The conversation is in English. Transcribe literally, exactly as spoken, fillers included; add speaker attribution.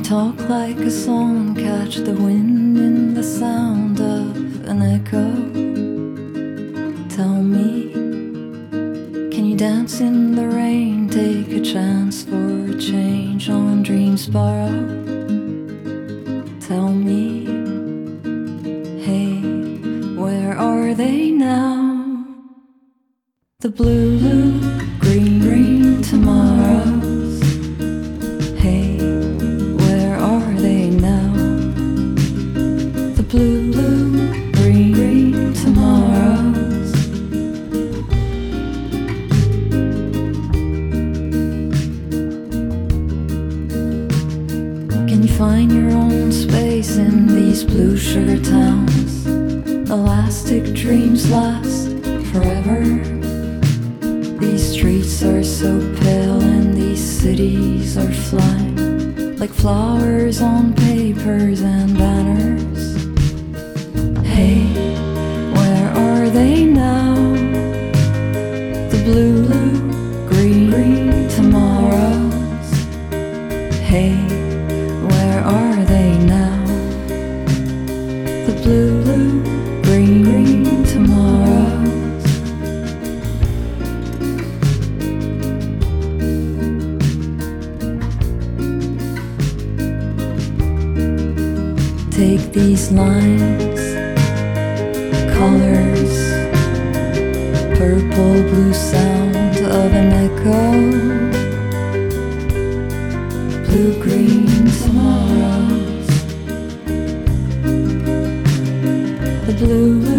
Speaker 1: talk like a song, catch the wind in the sound of an echo. Tell me, can you dance in the rain, take a chance for a change on dreams borrowed? Tell me, hey, where are they now? The blue, blue, green, green tomorrows. Hey, where are they now? The blue, blue, green, green tomorrows. Can you find your own space in these blue sugar towns? Elastic dreams last forever. These streets are so pale and these cities are flying like flowers on papers and banners. Hey, where are they now? The blue, blue, green, green tomorrows. Hey, where are they now? The blue, blue, green, green tomorrows. Take these lines, colors, purple, blue sound of an echo. Blue, green tomorrows. The blue